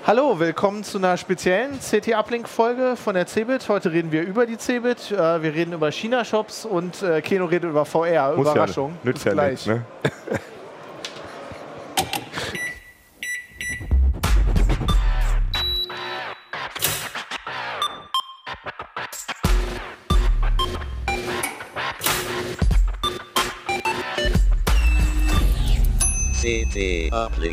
Hallo, willkommen zu einer speziellen CT-Uplink-Folge von der CeBIT. Heute reden wir über die CeBIT, wir reden über China-Shops und Keno redet über VR. Muss Überraschung. Ja, nützt ja gleich. Nicht, ne? CT-Uplink.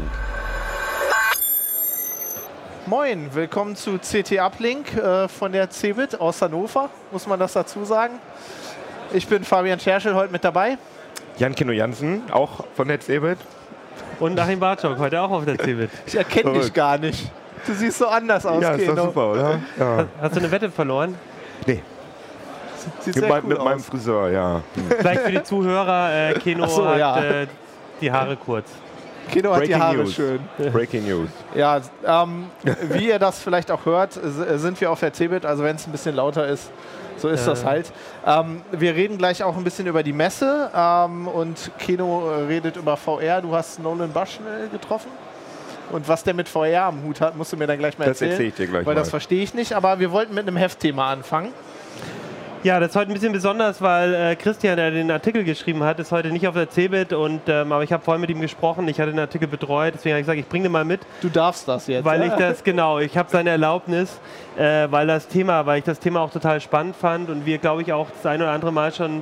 Moin, willkommen zu CT-Uplink von der CeBIT aus Hannover, muss man das dazu sagen. Ich bin Fabian Scherschel, heute mit dabei. Jan-Keno Jansen, auch von der CeBIT. Und Achim Bartschok, heute auch auf der CeBIT. Ich erkenne dich gar nicht. Du siehst so anders aus, Ja, ist Keno. doch super, oder? Ja. Hast du eine Wette verloren? Nee, Sieht sehr cool mit meinem aus. Friseur, ja. Vielleicht für die Zuhörer, Keno Ach so, hat ja. Die Haare kurz. Keno hat die Haare News. schön. Breaking News. Ja, wie ihr das vielleicht auch hört, sind wir auf der CeBIT, also wenn es ein bisschen lauter ist, so ist das halt. Wir reden gleich auch ein bisschen über die Messe und Keno redet über VR. Du hast Nolan Bushnell getroffen und was der mit VR am Hut hat, musst du mir dann gleich mal Das erzählen. erzähle ich dir gleich weil mal. das verstehe ich nicht, aber wir wollten mit einem Heftthema anfangen. Ja, das ist heute ein bisschen besonders, weil Christian, der den Artikel geschrieben hat, ist heute nicht auf der CeBIT, aber ich habe vorhin mit ihm gesprochen, ich hatte den Artikel betreut, deswegen habe ich gesagt, ich bringe den mal mit. Du darfst das jetzt. Weil ich das, genau, ich habe seine Erlaubnis, weil ich das Thema auch total spannend fand und wir, glaube ich, auch das ein oder andere Mal schon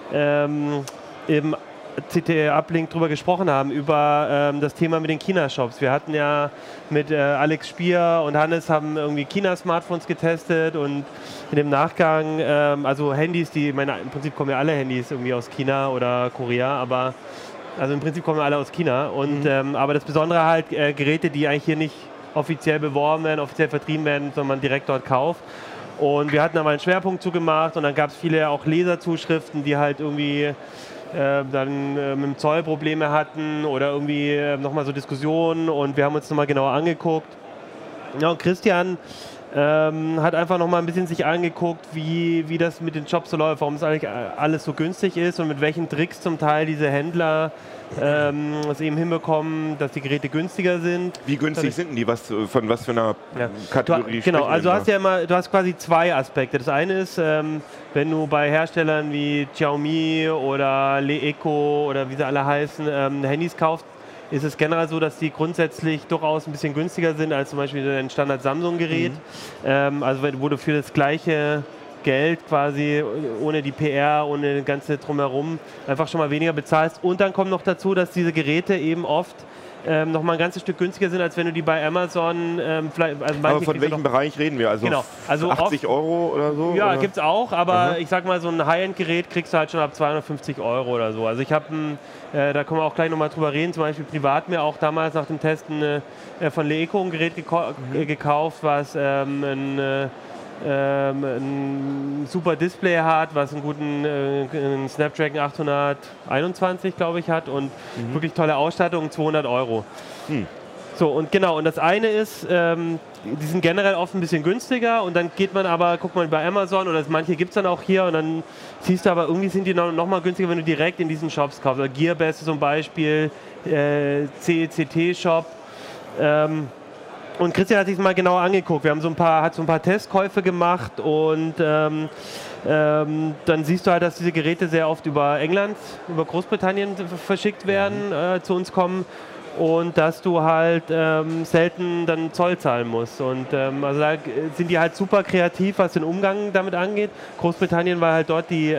im CT-Uplink drüber gesprochen haben, über das Thema mit den China-Shops. Wir hatten ja mit Alex Spier und Hannes haben irgendwie China-Smartphones getestet und in dem Nachgang, also Handys, im Prinzip kommen ja alle Handys irgendwie aus China oder Korea, aber also im Prinzip kommen alle aus China. Und, aber das Besondere halt, Geräte, die eigentlich hier nicht offiziell beworben werden, offiziell vertrieben werden, sondern man direkt dort kauft. Und wir hatten da mal einen Schwerpunkt zugemacht und dann gab es viele auch Leserzuschriften, die halt irgendwie dann mit dem Zoll Probleme hatten oder irgendwie nochmal so Diskussionen und wir haben uns nochmal genauer angeguckt. Ja, und Christian hat einfach nochmal ein bisschen sich angeguckt, wie das mit den Shops so läuft, warum es eigentlich alles so günstig ist und mit welchen Tricks zum Teil diese Händler es eben hinbekommen, dass die Geräte günstiger sind. Wie günstig sind denn die? Von was für einer Kategorie Genau, sprechen also wir du hast quasi zwei Aspekte. Das eine ist, wenn du bei Herstellern wie Xiaomi oder Leeco oder wie sie alle heißen, Handys kaufst, ist es generell so, dass die grundsätzlich durchaus ein bisschen günstiger sind als zum Beispiel ein Standard-Samsung-Gerät. Also wo du für das gleiche Geld quasi, ohne die PR, ohne das ganze Drumherum, einfach schon mal weniger bezahlst. Und dann kommt noch dazu, dass diese Geräte eben oft noch mal ein ganzes Stück günstiger sind, als wenn du die bei Amazon vielleicht... Also aber von welchem Bereich reden wir? Also, genau, also 80 Euro oder so? Ja, oder? gibt es auch, aber ich sag mal, so ein High-End-Gerät kriegst du halt schon ab 250 Euro oder so. Also ich habe, da können wir auch gleich nochmal drüber reden, zum Beispiel privat mir auch damals nach dem Testen von Leeco ein Gerät gekauft, was ein super Display hat, was einen guten Snapdragon 821, glaube ich, hat und wirklich tolle Ausstattung, 200 Euro. So, und genau, und das eine ist, die sind generell oft ein bisschen günstiger und dann guckt man bei Amazon oder manche gibt es dann auch hier und dann siehst du aber, irgendwie sind die noch mal günstiger, wenn du direkt in diesen Shops kaufst. Also Gearbest zum Beispiel, CECT-Shop. Und Christian hat sich mal genauer angeguckt. Wir haben hat so ein paar Testkäufe gemacht und dann siehst du halt, dass diese Geräte sehr oft über England, über Großbritannien verschickt werden, zu uns kommen und dass du halt selten dann Zoll zahlen musst. Und also da sind die halt super kreativ, was den Umgang damit angeht. Großbritannien, weil halt dort die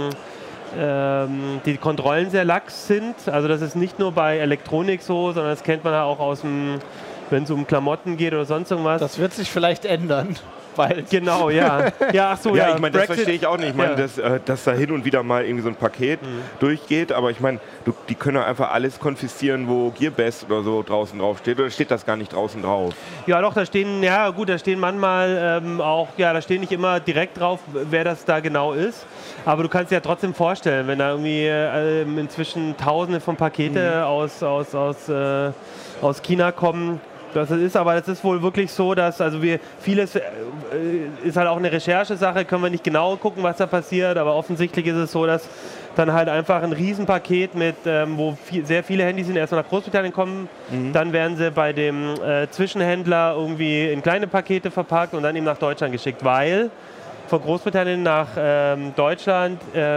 Kontrollen sehr lax sind. Also das ist nicht nur bei Elektronik so, sondern das kennt man ja auch aus dem, wenn es um Klamotten geht oder sonst irgendwas. Das wird sich vielleicht ändern. Bald. Genau, ja. Ja, ach so, Ja, ja. ich meine, das Brexit- verstehe ich auch nicht. Ich meine, dass da hin und wieder mal irgendwie so ein Paket durchgeht, aber ich meine, die können ja einfach alles konfiszieren, wo Gearbest oder so draußen drauf steht, oder steht das gar nicht draußen drauf? Ja, doch, da stehen manchmal auch, da stehen nicht immer direkt drauf, wer das da genau ist. Aber du kannst dir ja trotzdem vorstellen, wenn da irgendwie inzwischen Tausende von Pakete aus China kommen. Das ist wohl wirklich so, dass vieles ist halt auch eine Recherchesache, können wir nicht genau gucken, was da passiert, aber offensichtlich ist es so, dass dann halt einfach ein Riesenpaket mit, wo sehr viele Handys sind, erstmal nach Großbritannien kommen, dann werden sie bei dem Zwischenhändler irgendwie in kleine Pakete verpackt und dann eben nach Deutschland geschickt, weil von Großbritannien nach Deutschland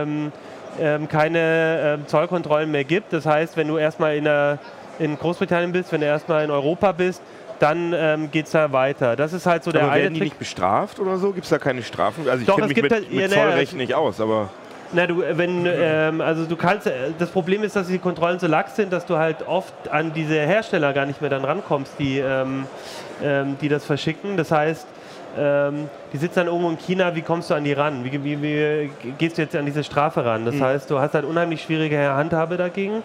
keine Zollkontrollen mehr gibt. Das heißt, wenn du erstmal in Großbritannien bist, wenn du erstmal in Europa bist, dann geht es da weiter. Das ist halt so der aber eine werden die Trick. nicht bestraft oder so? Gibt es da keine Strafen? Also ich Doch, kenne es mich gibt halt- mit ja, Zollrecht nicht aus, aber... Na, also du kannst, das Problem ist, dass die Kontrollen so lax sind, dass du halt oft an diese Hersteller gar nicht mehr dann rankommst, die das verschicken. Das heißt, die sitzen dann irgendwo in China, wie kommst du an die ran? Wie gehst du jetzt an diese Strafe ran? Das heißt, du hast halt unheimlich schwierige Handhabe dagegen.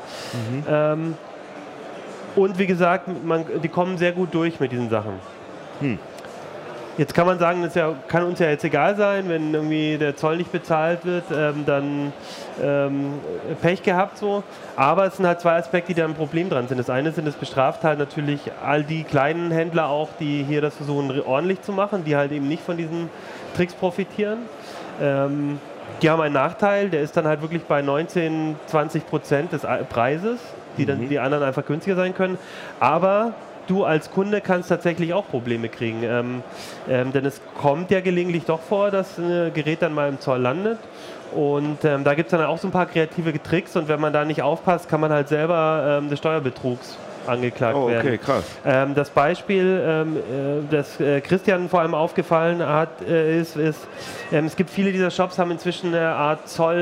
Und wie gesagt, die kommen sehr gut durch mit diesen Sachen. Jetzt kann man sagen, das kann uns ja jetzt egal sein, wenn irgendwie der Zoll nicht bezahlt wird, dann Pech gehabt so. Aber es sind halt zwei Aspekte, die da ein Problem dran sind. Das eine sind, es bestraft halt natürlich all die kleinen Händler auch, die hier das versuchen ordentlich zu machen, die halt eben nicht von diesen Tricks profitieren. Die haben einen Nachteil, der ist dann halt wirklich bei 19–20% des Preises, die dann die anderen einfach günstiger sein können. Aber du als Kunde kannst tatsächlich auch Probleme kriegen. Denn es kommt ja gelegentlich doch vor, dass ein Gerät dann mal im Zoll landet. Und da gibt es dann auch so ein paar kreative Tricks. Und wenn man da nicht aufpasst, kann man halt selber des Steuerbetrugs angeklagt werden. Okay, krass. Das Beispiel, das Christian vor allem aufgefallen hat, ist es gibt viele dieser Shops, haben inzwischen eine Art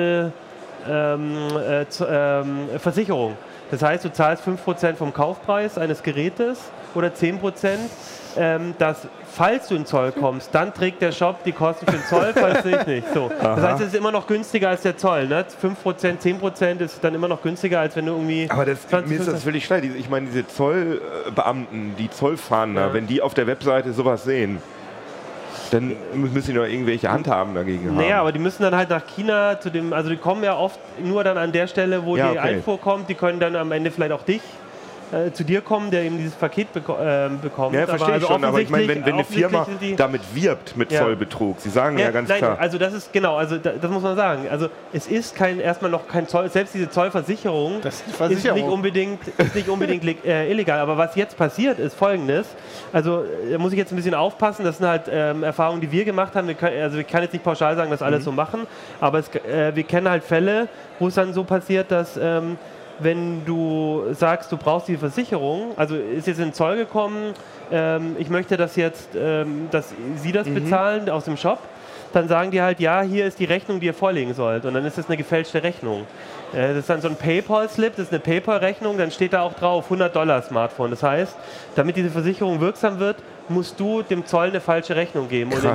Versicherung. Das heißt, du zahlst 5% vom Kaufpreis eines Gerätes oder 10%, dass, falls du in Zoll kommst, dann trägt der Shop die Kosten für den Zoll, falls nicht. So. Das heißt, es ist immer noch günstiger als der Zoll. Ne? 5%, 10% ist dann immer noch günstiger, als wenn du irgendwie... Aber mir ist das völlig klar. Ich meine, diese Zollbeamten, die Zollfahnder, wenn die auf der Webseite sowas sehen, dann müssen die doch irgendwelche Handhaben dagegen haben. Naja, aber die müssen dann halt nach China also die kommen ja oft nur dann an der Stelle, wo die Einfuhr kommt. Die können dann am Ende vielleicht auch zu dir kommen, der eben dieses Paket bekommt. Ja, verstehe ich schon, aber ich meine, wenn eine Firma damit wirbt mit Zollbetrug, sie sagen ja ganz klar. Also das ist genau, also das muss man sagen. Also es ist erstmal noch kein Zoll, selbst diese Zollversicherung ist nicht unbedingt illegal. Aber was jetzt passiert, ist Folgendes. Also da muss ich jetzt ein bisschen aufpassen, das sind halt Erfahrungen, die wir gemacht haben. Ich kann jetzt nicht pauschal sagen, dass alle so machen, aber wir kennen halt Fälle, wo es dann so passiert, dass wenn du sagst, du brauchst die Versicherung, also ist jetzt in den Zoll gekommen, ich möchte das jetzt, dass Sie das bezahlen aus dem Shop, dann sagen die halt, ja, hier ist die Rechnung, die ihr vorlegen sollt. Und dann ist das eine gefälschte Rechnung. Das ist dann so ein PayPal-Slip, das ist eine PayPal-Rechnung, dann steht da auch drauf $100 Smartphone. Das heißt, damit diese Versicherung wirksam wird, musst du dem Zoll eine falsche Rechnung geben. Und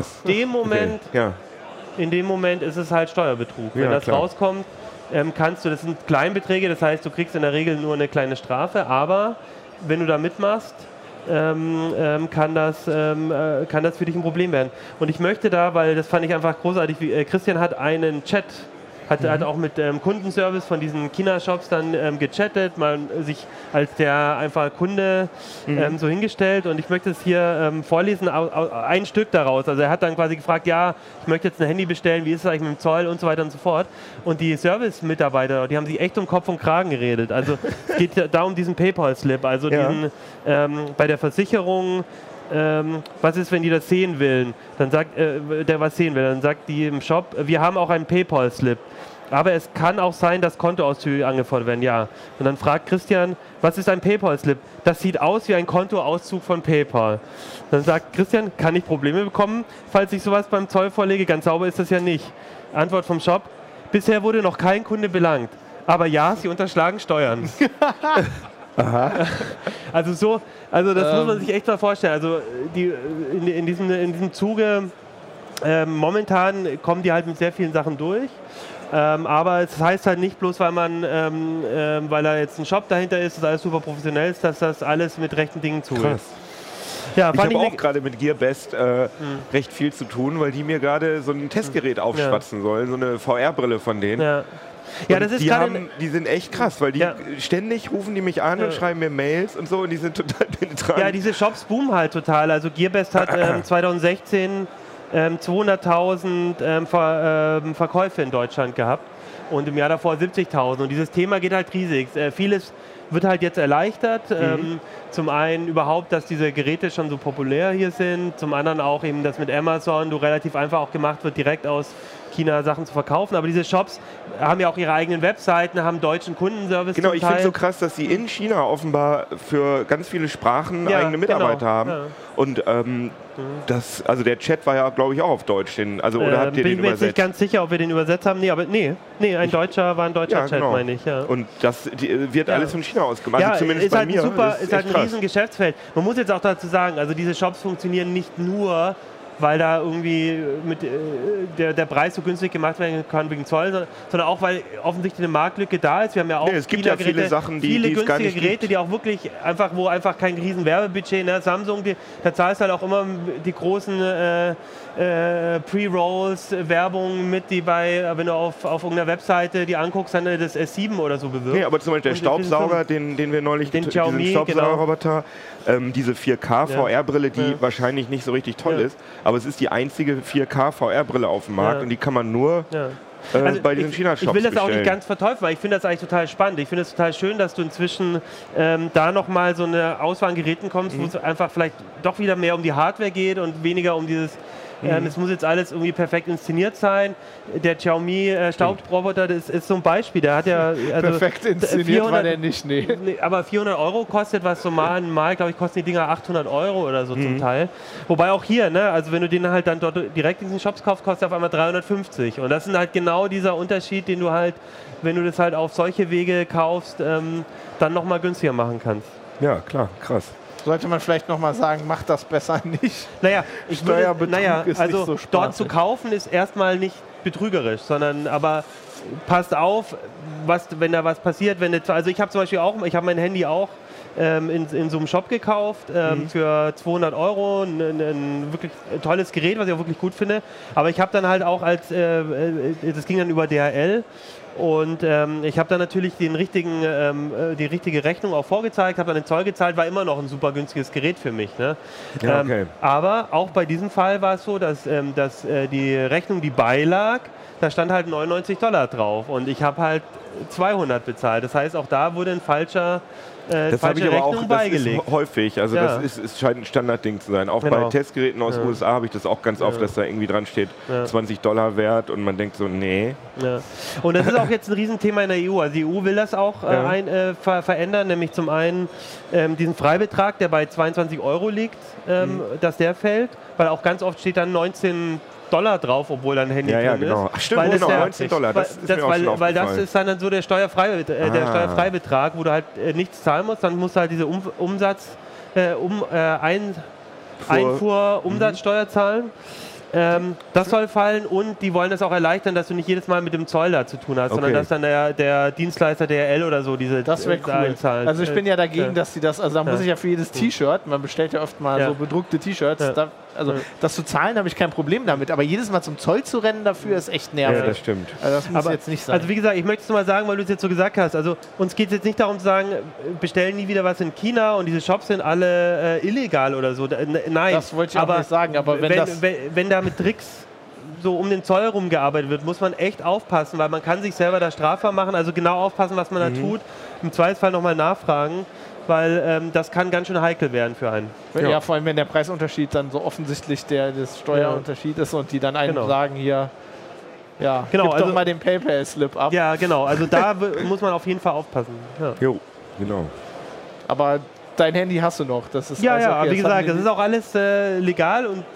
in dem Moment ist es halt Steuerbetrug. Wenn das rauskommt, das sind Kleinbeträge, das heißt, du kriegst in der Regel nur eine kleine Strafe, aber wenn du da mitmachst, kann das für dich ein Problem werden. Und ich möchte weil das fand ich einfach großartig, Christian hat einen Chat, hat auch mit Kundenservice von diesen China-Shops dann gechattet, man sich als der einfach Kunde so hingestellt und ich möchte es hier vorlesen, ein Stück daraus. Also er hat dann quasi gefragt, ja, ich möchte jetzt ein Handy bestellen, wie ist es eigentlich mit dem Zoll und so weiter und so fort. Und die Service-Mitarbeiter, die haben sich echt um Kopf und Kragen geredet. Also es geht da um diesen PayPal-Slip, also diesen bei der Versicherung, was ist, wenn die das sehen will? Dann sagt dann sagt die im Shop, wir haben auch einen PayPal-Slip. Aber es kann auch sein, dass Kontoauszüge angefordert werden, ja. Und dann fragt Christian, was ist ein PayPal-Slip? Das sieht aus wie ein Kontoauszug von PayPal. Dann sagt Christian, kann ich Probleme bekommen, falls ich sowas beim Zoll vorlege? Ganz sauber ist das ja nicht. Antwort vom Shop, bisher wurde noch kein Kunde belangt. Aber ja, sie unterschlagen Steuern. Also das muss man sich echt mal vorstellen. Also in diesem Zuge momentan kommen die halt mit sehr vielen Sachen durch. Aber es heißt halt nicht bloß, weil da jetzt ein Shop dahinter ist, dass alles super professionell ist, dass das alles mit rechten Dingen zugeht. Krass. Ja, ich habe auch gerade mit GearBest recht viel zu tun, weil die mir gerade so ein Testgerät aufschwatzen sollen, so eine VR-Brille von denen. Ja, das ist die sind echt krass, weil die ständig rufen die mich an und schreiben mir Mails und so und die sind total penetrant. Ja, diese Shops boomen halt total. Also GearBest hat 2016 200.000 Verkäufe in Deutschland gehabt. und im Jahr davor 70.000. Und dieses Thema geht halt riesig. Vieles wird halt jetzt erleichtert. Zum einen überhaupt, dass diese Geräte schon so populär hier sind. Zum anderen auch eben, dass mit Amazon relativ einfach auch gemacht wird, direkt aus China Sachen zu verkaufen. Aber diese Shops haben ja auch ihre eigenen Webseiten, haben deutschen Kundenservice. Genau, zum ich finde Teil. es so krass, dass sie in China offenbar für ganz viele Sprachen eigene Mitarbeiter haben. Ja. Und also der Chat war ja, glaube ich, auch auf Deutsch. Oder habt ihr bin den ich mir jetzt nicht übersetzt? ganz sicher, ob wir den übersetzt haben. Nee, ein deutscher Ja, Chat, genau. meine ich. Ja. Und das wird alles von China aus gemacht. Ja, Also zumindest ist bei halt mir. Das ist halt echt ein riesen Geschäftsfeld. Man muss jetzt auch dazu sagen, also diese Shops funktionieren nicht nur, weil da irgendwie der Preis so günstig gemacht werden kann wegen Zoll, sondern auch, weil offensichtlich eine Marktlücke da ist. Wir haben ja auch es gibt ja viele Sachen, viele die es gar günstige nicht Geräte, gibt. die auch wirklich wo einfach kein riesen Werbebudget, ne? Samsung, da zahlst du halt auch immer die großen Pre-Rolls, Werbung mit, die wenn du auf irgendeiner Webseite die anguckst, dann das S7 oder so bewirbt. Nee, aber zum Beispiel der Staubsauger, den wir neulich, den Xiaomi, diesen Staubsaugerroboter, diese 4K VR-Brille, die wahrscheinlich nicht so richtig toll ist, aber es ist die einzige 4K VR-Brille auf dem Markt und die kann man nur bei diesen China-Shops Ich will das auch bestellen. nicht ganz verteufeln, weil ich finde das eigentlich total spannend. Ich finde es total schön, dass du inzwischen da nochmal so eine Auswahl an Geräten kommst, wo es einfach vielleicht doch wieder mehr um die Hardware geht und weniger um dieses es muss jetzt alles irgendwie perfekt inszeniert sein. Der Xiaomi Staubroboter, das ist so ein Beispiel. Der hat ja Perfekt inszeniert war der nicht, nee. Aber 400 € kostet, was so mal, glaube ich, kosten die Dinger 800 € oder so zum Teil. Wobei auch hier, ne, also wenn du den halt dann dort direkt in diesen Shops kaufst, kostet er auf einmal 350. Und das ist halt genau dieser Unterschied, den du halt, wenn du das halt auf solche Wege kaufst, dann nochmal günstiger machen kannst. Ja, klar, krass. Sollte man vielleicht nochmal sagen, macht das besser nicht. Naja, Steuerbetrug ist also nicht so dort zu spaßig. kaufen ist erstmal nicht betrügerisch, sondern aber passt auf, wenn da was passiert. Also ich habe zum Beispiel auch, ich habe mein Handy auch in so einem Shop gekauft für 200 €, ein wirklich tolles Gerät, was ich auch wirklich gut finde. Aber ich habe dann halt auch das ging dann über DHL. Und ich habe dann natürlich die richtige Rechnung auch vorgezeigt, habe dann den Zoll gezahlt, war immer noch ein super günstiges Gerät für mich. Ne? Ja, okay. Aber auch bei diesem Fall war es so, dass die Rechnung, die beilag, da stand halt 99 $ drauf und ich habe halt 200 bezahlt. Das heißt, auch da wurde ein falsche Das habe ich aber auch beigelegt. Das ist häufig. Also Ja. das scheint ein Standardding zu sein. Auch Genau. bei Testgeräten aus den USA habe ich das auch ganz oft, dass da irgendwie dran steht, 20 $ wert und man denkt so, nee. Ja. Und das ist auch jetzt ein Riesenthema in der EU. Also die EU will das auch verändern, nämlich zum einen diesen Freibetrag, der bei 22 € liegt, dass der fällt, weil auch ganz oft steht dann 19 $ drauf, obwohl dann ein Handy Ja, drin genau. ist. Ach, stimmt, Weil genau, es 19 $. Das ist mir auch schon weil das aufgefallen. ist dann so der Steuerfreibetrag, wo du halt nichts zahlen musst, dann musst du halt diese Einfuhr-Umsatzsteuer zahlen. Das soll fallen und die wollen das auch erleichtern, dass du nicht jedes Mal mit dem Zoll da zu tun hast, sondern dass dann der Dienstleister DHL oder so diese Das wäre cool. einzahlt. Also ich bin ja dagegen, dass sie das, also da muss ich ja für jedes T-Shirt, man bestellt ja oft mal so bedruckte T-Shirts, das zu zahlen, habe ich kein Problem damit, aber jedes Mal zum Zoll zu rennen dafür ist echt nervig. Ja, das stimmt. Also das muss jetzt nicht sein. Also wie gesagt, ich möchte es mal sagen, weil du es jetzt so gesagt hast, also uns geht es jetzt nicht darum zu sagen, bestellen nie wieder was in China und diese Shops sind alle illegal oder so. Nein. Das wollte ich auch nicht sagen, aber wenn da mit Tricks so um den Zoll rumgearbeitet wird, muss man echt aufpassen, weil man kann sich selber da strafbar machen, also genau aufpassen, was man da tut, im Zweifelsfall nochmal nachfragen, weil das kann ganz schön heikel werden für einen. Ja, vor allem wenn der Preisunterschied dann so offensichtlich das Steuerunterschied ist und die dann einem sagen hier, gib doch mal den PayPal-Slip ab. Ja, genau, also da muss man auf jeden Fall aufpassen. Ja. Jo, genau. Aber dein Handy hast du noch, das ist okay. Wie gesagt, das ist auch alles legal und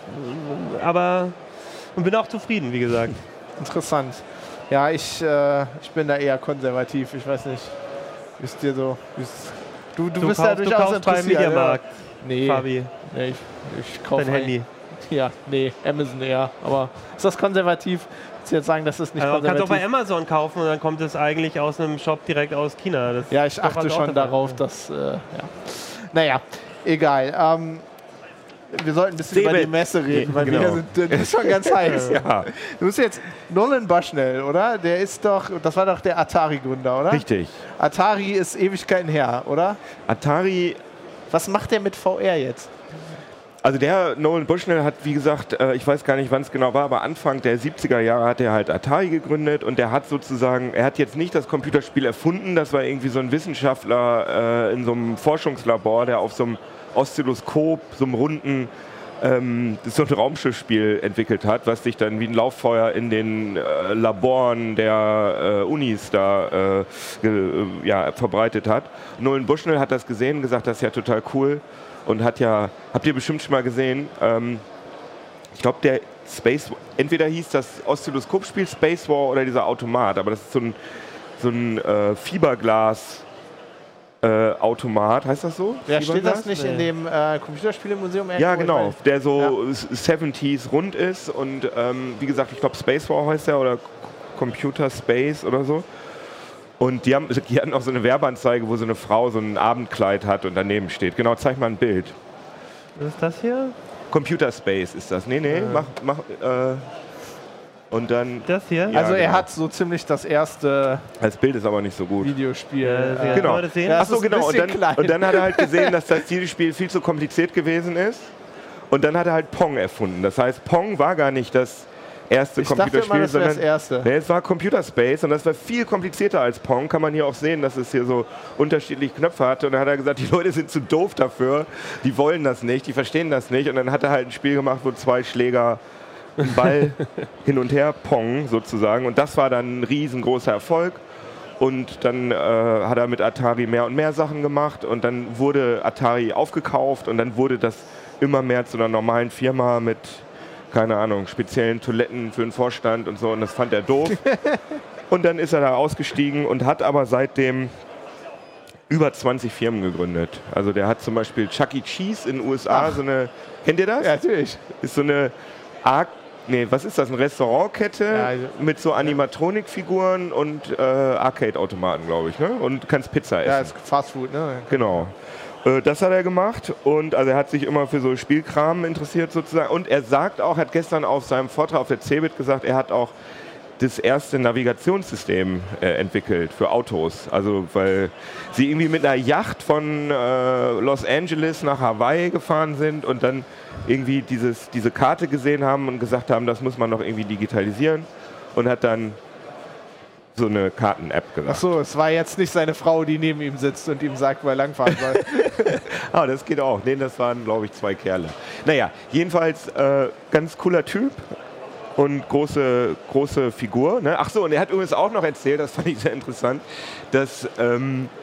bin auch zufrieden, wie gesagt. Interessant. Ja, ich bin da eher konservativ, ich weiß nicht, wie es dir so... Du bist da durchaus interessiert. Beim Mediamarkt, Nee, Fabi. Nee, ich kaufe dein Handy. Ja, nee, Amazon eher. Aber ist das konservativ? Willst du jetzt sagen, das ist nicht konservativ? Du kannst auch bei Amazon kaufen und dann kommt es eigentlich aus einem Shop direkt aus China. Ja, ich achte schon darauf, dass... Naja, egal. Wir sollten ein bisschen über die Messe reden, weil das ist schon ganz heiß. Ja. Du bist jetzt Nolan Bushnell, oder? Der ist doch, das war doch der Atari-Gründer, oder? Richtig. Atari ist Ewigkeiten her, oder? Atari... Was macht der mit VR jetzt? Also der Nolan Bushnell hat, wie gesagt, ich weiß gar nicht, wann es genau war, aber Anfang der 70er Jahre hat er halt Atari gegründet und der hat sozusagen, er hat jetzt nicht das Computerspiel erfunden, das war irgendwie so ein Wissenschaftler in so einem Forschungslabor, der auf so einem Oszilloskop, so einem runden, so ein Raumschiffspiel entwickelt hat, was sich dann wie ein Lauffeuer in den Laboren der Unis da verbreitet hat. Nolan Bushnell hat das gesehen und gesagt, das ist ja total cool. Und hat ja, habt ihr bestimmt schon mal gesehen, ich glaube, der entweder hieß das Oszilloskopspiel Space War oder dieser Automat, aber das ist so ein Fiberglas-Automat, heißt das so? Ja, steht das nicht in dem Computerspielemuseum? Ja, genau, der so 70s rund ist und wie gesagt, ich glaube, Space War heißt der oder Computer Space oder so. Und die hatten auch so eine Werbeanzeige, wo so eine Frau so ein Abendkleid hat und daneben steht. Genau, zeig mal ein Bild. Was ist das hier? Computer Space ist das. Nee, mach. Und dann. Das hier? Ja, also er hat so ziemlich das erste. Das Bild ist aber nicht so gut. Videospiel. Genau. Ja, achso, genau. Und dann hat er halt gesehen, dass das Videospiel viel zu kompliziert gewesen ist. Und dann hat er halt Pong erfunden. Das heißt, Pong war gar nicht das erste Computerspiel, sondern es war Computer Space und das war viel komplizierter als Pong. Kann man hier auch sehen, dass es hier so unterschiedliche Knöpfe hatte. Und dann hat er gesagt, die Leute sind zu doof dafür, die wollen das nicht, die verstehen das nicht. Und dann hat er halt ein Spiel gemacht, wo 2 Schläger einen Ball hin und her Pong sozusagen. Und das war dann ein riesengroßer Erfolg. Und dann hat er mit Atari mehr und mehr Sachen gemacht und dann wurde Atari aufgekauft und dann wurde das immer mehr zu einer normalen Firma mit, keine Ahnung, speziellen Toiletten für den Vorstand und so und das fand er doof. Und dann ist er da ausgestiegen und hat aber seitdem über 20 Firmen gegründet. Also der hat zum Beispiel Chuck E. Cheese in den USA, so eine, kennt ihr das? Ja, natürlich. Ist so eine was ist das? Eine Restaurantkette mit so Animatronikfiguren und Arcade-Automaten, glaube ich, ne? Und kannst Pizza essen. Ja, ist Fastfood, ne? Genau. Das hat er gemacht und also er hat sich immer für so Spielkram interessiert sozusagen. Und er sagt auch, hat gestern auf seinem Vortrag auf der CeBIT gesagt, er hat auch das erste Navigationssystem entwickelt für Autos. Also weil sie irgendwie mit einer Yacht von Los Angeles nach Hawaii gefahren sind und dann irgendwie diese Karte gesehen haben und gesagt haben, das muss man noch irgendwie digitalisieren und hat dann so eine Karten-App gesagt. Achso, es war jetzt nicht seine Frau, die neben ihm sitzt und ihm sagt, wo er langfahren soll. Das geht auch. Nee, das waren, glaube ich, 2 Kerle. Naja, jedenfalls ganz cooler Typ und große Figur. Ne? Achso, und er hat übrigens auch noch erzählt, das fand ich sehr interessant, dass er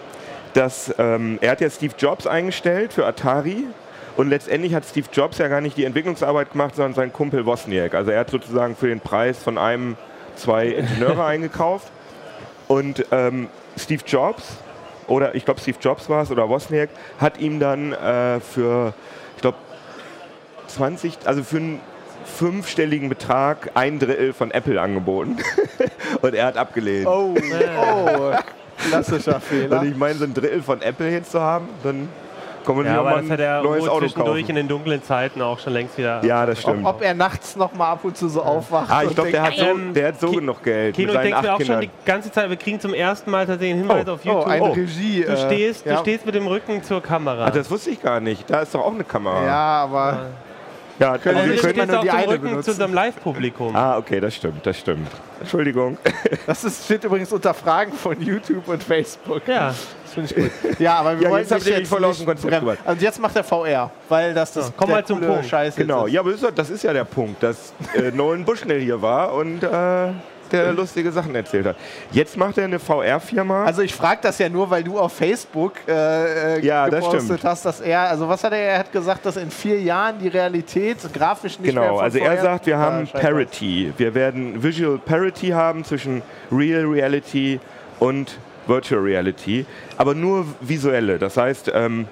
hat ja Steve Jobs eingestellt für Atari. Und letztendlich hat Steve Jobs ja gar nicht die Entwicklungsarbeit gemacht, sondern sein Kumpel Wozniak. Also er hat sozusagen für den Preis von 2 Ingenieure eingekauft. Und Steve Jobs, oder ich glaube Steve Jobs war es, oder Wozniak, hat ihm dann für, ich glaube, für einen 5-stelligen Betrag 1/3 von Apple angeboten. Und er hat abgelehnt. Oh, klassischer Fehler. Und ich meine, so 1/3 von Apple jetzt zu haben, dann kann man sich auch mal ein neues Auto kaufen. In den dunklen Zeiten auch schon längst wieder. Ja, das stimmt. Ob er nachts noch mal ab und zu so aufwacht. Ich glaube, der hat so genug Geld. Kino, ich denke mir auch schon die ganze Zeit, wir kriegen zum ersten Mal tatsächlich einen Hinweis auf YouTube. Eine Regie. Du stehst mit dem Rücken zur Kamera. Das wusste ich gar nicht. Da ist doch auch eine Kamera. Ja, aber... Ja, können wir stehst nur die eine Rücken benutzen. zu unserem Live-Publikum. Okay, das stimmt. Entschuldigung. Steht übrigens unter Fragen von YouTube und Facebook. Ja. Das finde ich gut. Ja, aber wir wollen jetzt nicht voll aus dem Konzept gebracht. Also jetzt macht er VR, weil das komm mal zum Punkt. Scheiß genau, ist. ja, aber das ist ja der Punkt, dass Nolan Bushnell hier war und der lustige Sachen erzählt hat. Jetzt macht er eine VR-Firma. Also ich frage das ja nur, weil du auf Facebook gepostet hast, dass was hat er? Er hat gesagt, dass in 4 Jahren die Realität grafisch nicht mehr Genau, also er sagt, wir haben Parity. Wir werden Visual Parity haben zwischen Real Reality und Virtual Reality, aber nur visuelle. Das heißt,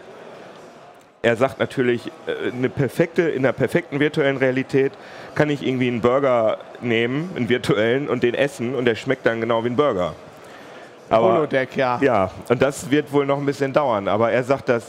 er sagt natürlich, in der perfekten virtuellen Realität kann ich irgendwie einen Burger nehmen, einen virtuellen, und den essen und der schmeckt dann genau wie ein Burger. Aber, Holodeck, ja. Ja, und das wird wohl noch ein bisschen dauern. Aber er sagt, dass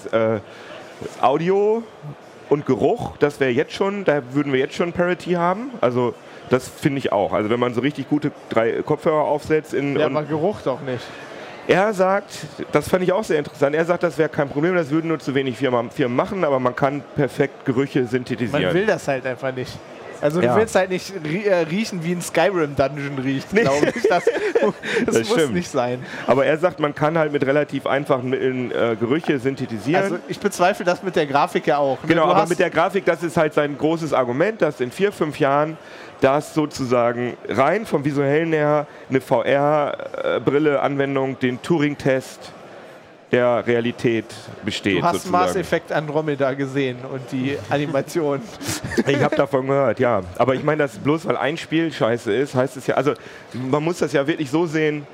Audio und Geruch, da würden wir jetzt schon Parity haben. Also das finde ich auch. Also wenn man so richtig gute 3 Kopfhörer aufsetzt. Aber Geruch doch nicht. Er sagt, das fand ich auch sehr interessant, er sagt, das wäre kein Problem, das würden nur zu wenig Firmen machen, aber man kann perfekt Gerüche synthetisieren. Man will das halt einfach nicht. Also du willst halt nicht riechen, wie ein Skyrim-Dungeon riecht, glaube ich. Das muss stimmt. nicht sein. Aber er sagt, man kann halt mit relativ einfachen Mitteln Gerüche synthetisieren. Also ich bezweifle das mit der Grafik ja auch. Genau, aber mit der Grafik, das ist halt sein großes Argument, dass in 4-5 Jahren das sozusagen rein vom Visuellen her eine VR-Brille-Anwendung, den Turing-Test der Realität besteht. Du hast sozusagen. Mass Effect Andromeda gesehen und die Animation. Ich habe davon gehört, ja. Aber ich meine, dass bloß weil ein Spiel scheiße ist, heißt es ja, also man muss das ja wirklich so sehen,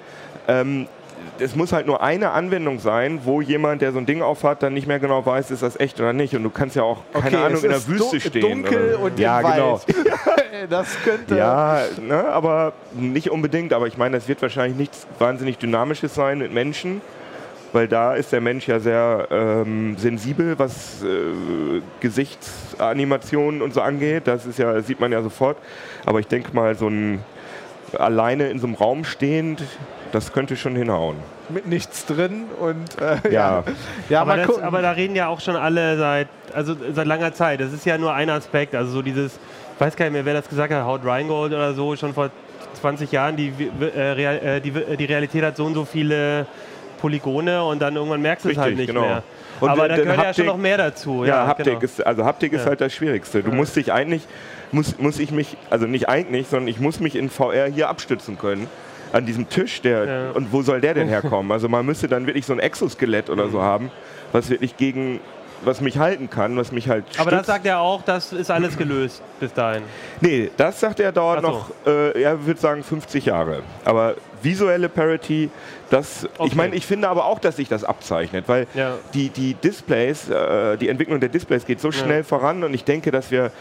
es muss halt nur eine Anwendung sein, wo jemand, der so ein Ding aufhat, dann nicht mehr genau weiß, ist das echt oder nicht. Und du kannst ja auch, keine Ahnung, in der Wüste stehen. Dunkel oder? Und ja, genau. Das könnte... Ja, ne, aber nicht unbedingt. Aber ich meine, das wird wahrscheinlich nichts wahnsinnig Dynamisches sein mit Menschen. Weil da ist der Mensch ja sehr sensibel, was Gesichtsanimationen und so angeht. Das ist ja, sieht man ja sofort. Aber ich denke mal, so ein alleine in so einem Raum stehend, das könnte schon hinhauen. Mit nichts drin und ja. Aber da reden ja auch schon alle seit langer Zeit. Das ist ja nur ein Aspekt. Also so dieses, ich weiß gar nicht mehr, wer das gesagt hat, Haut Rheingold oder so, schon vor 20 Jahren, die Realität hat so und so viele Polygone und dann irgendwann merkst du es halt nicht mehr. Und aber da gehört ja schon noch mehr dazu. Ja, Haptik ist halt das Schwierigste. Du musst dich eigentlich, muss ich mich in VR hier abstützen können. An diesem Tisch, und wo soll der denn herkommen? Also man müsste dann wirklich so ein Exoskelett oder so haben, was wirklich was mich halten kann, was mich halt stützt. Aber das sagt er auch, das ist alles gelöst bis dahin. Nee, das sagt er dauert noch, er würde sagen 50 Jahre. Aber visuelle Parity, ich meine, ich finde aber auch, dass sich das abzeichnet, weil die Displays, die Entwicklung der Displays geht so schnell voran und ich denke, dass wir,